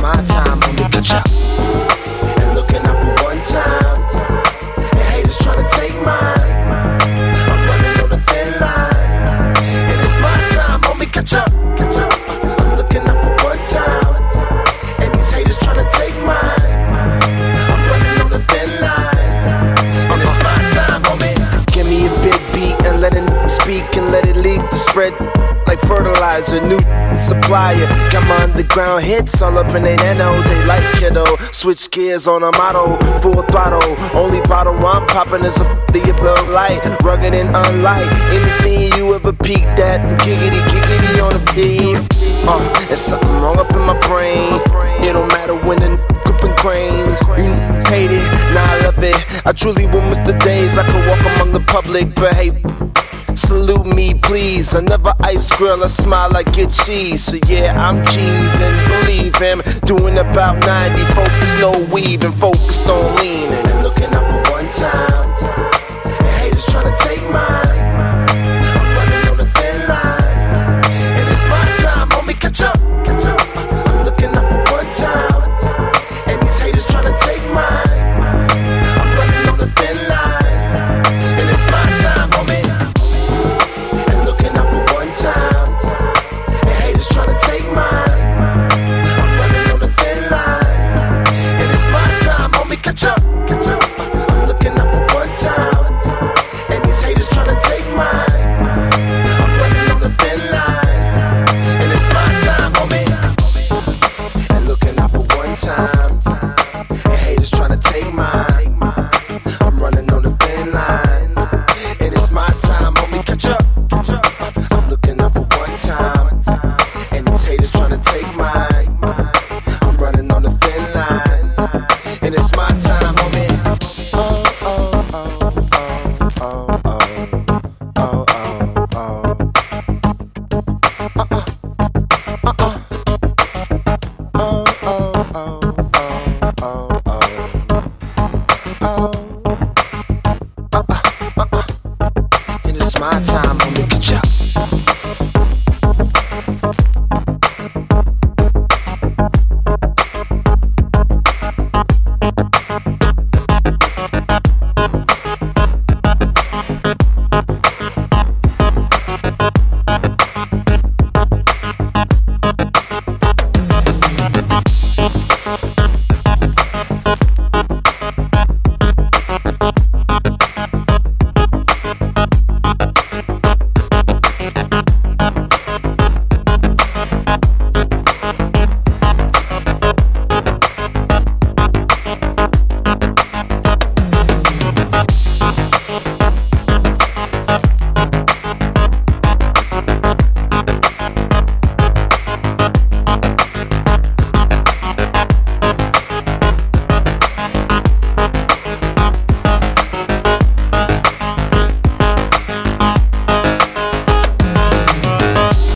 my time, homie, catch up. And looking out for one time, and haters tryna take mine. I'm running on a thin line, and it's my time, homie, catch up. I'm looking out for one time, and these haters tryna take mine. I'm running on a thin line, and it's my time, homie. Give me a big beat and let it speak and let it lead to spread like fertilizer, new supplier. Got my underground hits all up in they nano. They like kiddo, switch gears on a motto, full throttle. Only bottle I'm popping is a the blood light, rugged and unlike anything you ever peeked at. Giggity on the beat. There's something wrong up in my brain. It don't matter when the gripping crane. You hate it, nah I love it. I truly will miss the days I could walk among the public, but hey, salute me, please. Another ice grill, I smile like get cheese. So yeah, I'm cheese and believe him. Doing about 90, focus, no weave, and focused on leaning. And looking up for one time, and haters tryna take mine. I'm running on a thin line, and it's my time, homie, catch up. I'm looking up for one time, and these haters tryna take mine. I'm running on a thin line, and it's my time, homie. Time, and haters tryna take mine. I'm running on a thin line, and it's my time, homie, catch up. I'm looking up for one time, and these haters tryna take mine. I'm running on a thin line, and it's my time, homie. And looking out for one time, and haters tryna take mine.